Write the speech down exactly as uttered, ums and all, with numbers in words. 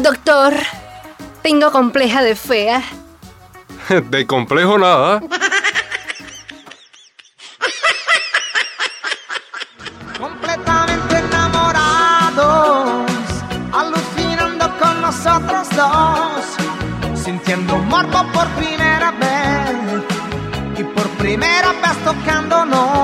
Doctor, tengo compleja de fea. De complejo nada. Completamente enamorados, alucinando con nosotros dos, sintiendo morbo por primera vez y por primera vez tocándonos.